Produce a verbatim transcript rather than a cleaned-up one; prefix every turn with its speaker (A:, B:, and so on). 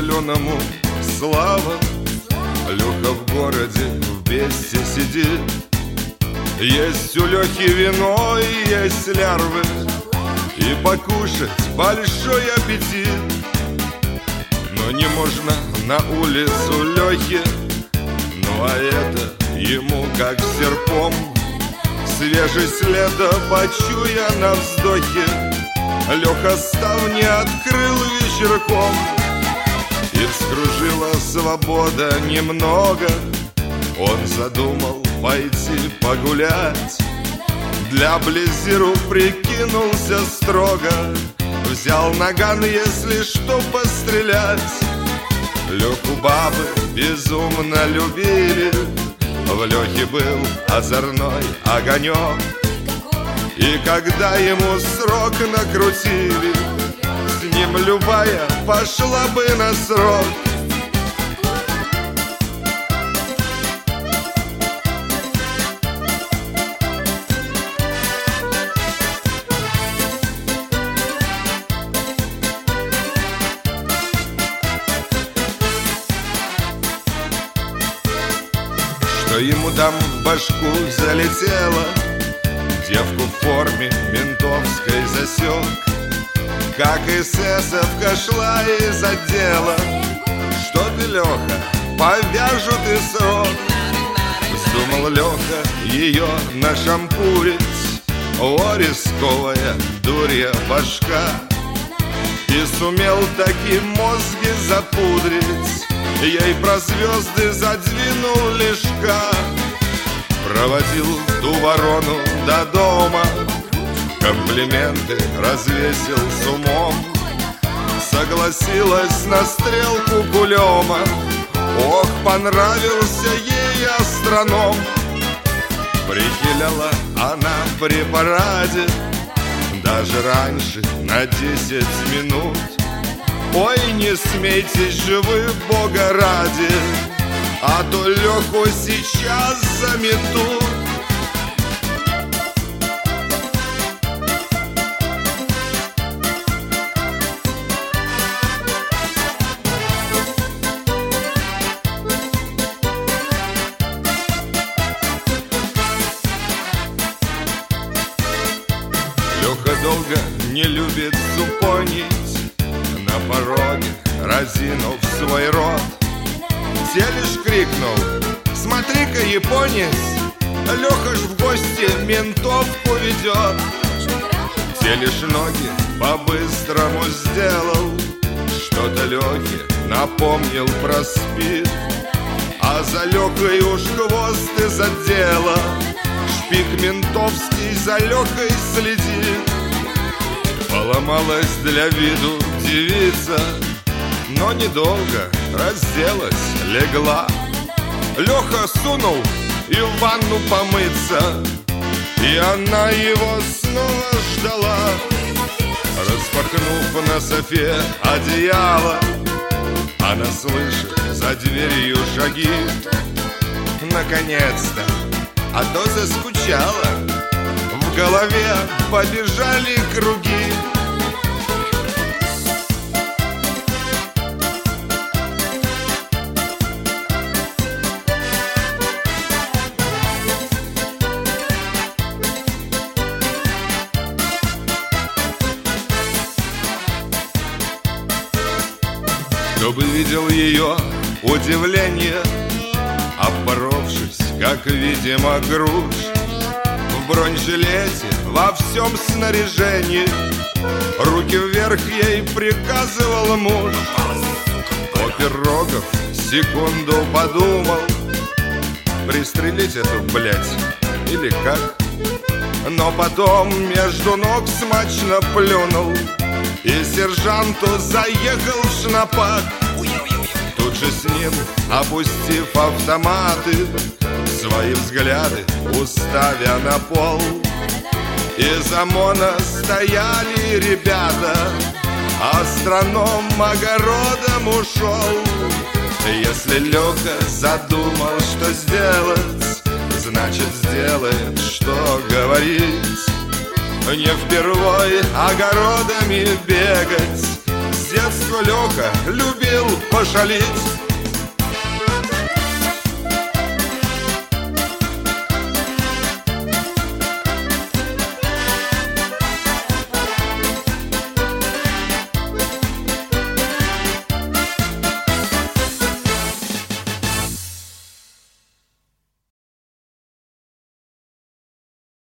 A: зеленому слава. Леха в городе в Бесте сидит. Есть у Лехи вино и есть лярвы, и покушать большой аппетит. Но не можно на улицу Лехи, ну а это ему как серпом. Свежесть лета почуя на вздохе, Леха ставни открыл вечерком. И вскружила свобода немного. Он задумал пойти погулять. Для Близиру прикинулся строго. Взял наган, если что, пострелять. Леху бабы безумно любили. В Лехе был озорной огонек. И когда ему срок накрутили, с ним любая пошла бы на срок. Что ему там в башку залетело, девку в форме ментовской засек. Как эсэсовка шла из отдела. Что ты, Леха, повяжут и срок. Вздумал Леха ее нашампурить. О, рисковая дурья башка. И сумел таки мозги запудрить. Ей про звезды задвинул лишка. Проводил ту ворону до дома, комплименты развесил с умом. Согласилась на стрелку кулема. Ох, понравился ей астроном. Прихиляла она при параде даже раньше на десять минут. Ой, не смейтесь же вы, Бога ради, а то Леху сейчас заметут. Леха долго не любит супонить. На пороге разинув свой рот, Телеш крикнул: смотри-ка, японец, Леха ж в гости ментовку ведет. Телеш ноги по-быстрому сделал, что-то Лехе напомнил про спид. А за Лехой уж хвост из отдела, шпик ментовский за Лехой следит. Поломалась для виду девица, но недолго разделась, легла. Леха сунул и в ванну помыться, и она его снова ждала. Распахнув на софе одеяло, она слышит за дверью шаги. Наконец-то, а то заскучала. В голове побежали круги. Кто бы видел ее удивление, оборовшись, как, видимо, груш, в бронежилете, во всем снаряжении, руки вверх ей приказывал муж. Опер Рогов секунду подумал: пристрелить эту, блядь, или как? Но потом между ног смачно плюнул и сержанту заехал в шнапак. Тут же с ним, опустив автоматы, свои взгляды уставя на пол, из ОМОНа стояли ребята, астроном огородом ушел. Если Леха задумал, что сделать, значит сделает, что говорить. Не впервой огородами бегать, детства Лёха любил пошалить.